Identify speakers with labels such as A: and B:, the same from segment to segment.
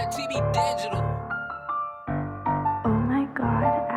A: TB Digital.
B: Oh my God,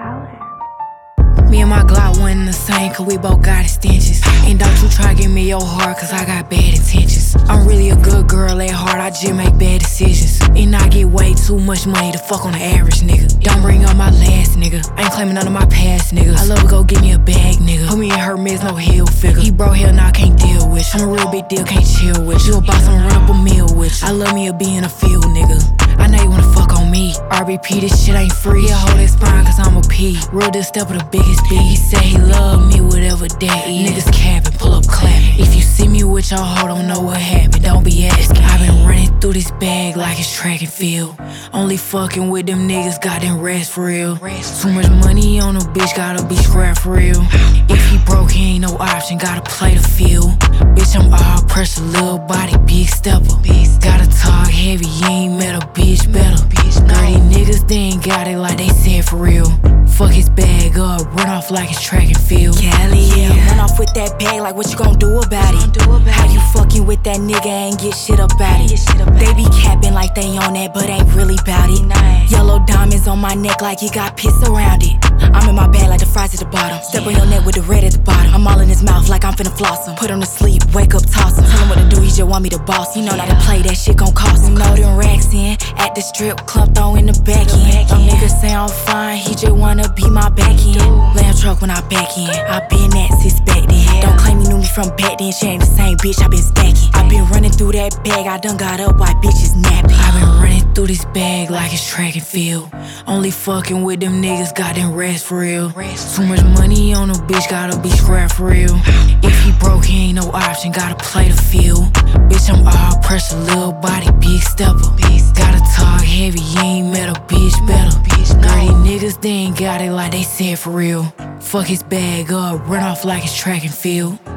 B: Alan.
C: Me and my Glock wasn't the same, cause we both got extensions. And don't you try give me your heart, cause I got bad intentions. I'm really a good girl at heart, I just make bad decisions. And I get way too much money to fuck on the average nigga. Don't bring up my last nigga, I ain't claiming none of my past niggas. I love to go get me a bag nigga, put me in Hermes, no heel figure. He broke hell, now I can't deal with you. I'm a real big deal, can't chill with you. You a boss, I'ma run up a meal with you. I love me a B in the field nigga, I know you wanna fuck on me. RBP, this shit ain't free. Yeah, hold that spine, cause I'm a P. Real deal step with the biggest B. He said he love me, whatever that is. Niggas capping, pull up clapping. If you see me with your hoe, don't know what happened, don't be asking. I been running through this bag like it's track and field. Only fucking with them niggas, got them rest for real. Too much money on a bitch, gotta be scrapped for real. If he broke, he ain't no option, gotta play the field. Bitch, I'm all pressure, little body, big stepper. Gotta talk heavy, you ain't met a bitch better. Girl, these niggas, they ain't got it like they said for real. Fuck his bag up, run off like it's track and field.
D: Cali, yeah, run off with that bag like what you gon' do about it? How you fucking with that nigga, ain't get shit about it? They be capping like they on that, but ain't really bout it. Yellow diamonds on my neck like you got piss around it. I'm in my bag like the fries at the bottom. Step on your neck with the red at the bottom. I'm all in his mouth like I'm finna floss him. Put him to sleep, wake up, toss him. Tell him what to do, he just want me to boss. You know not to play, that shit gon' cost him. Know them racks in, at the strip club, throw in the back end. Them niggas say I'm fine, he just wanna be my back end. Lamb truck when I back in, I been that since back then. Don't claim you knew me from back then, she ain't the same bitch, I been stacking. I been running through that bag, I done got up while bitches napping.
C: I been running through this bag like it's track and field. Only fucking with them niggas, got them rest for real. Too much money on a bitch, gotta be scrapped for real. If he broke, he ain't no option, gotta play the field. Bitch, I'm all pressure, little body, big stepper. Gotta talk heavy, you ain't met a bitch better. Girl, these niggas, they ain't got it like they said for real. Fuck his bag up, run off like it's track and field.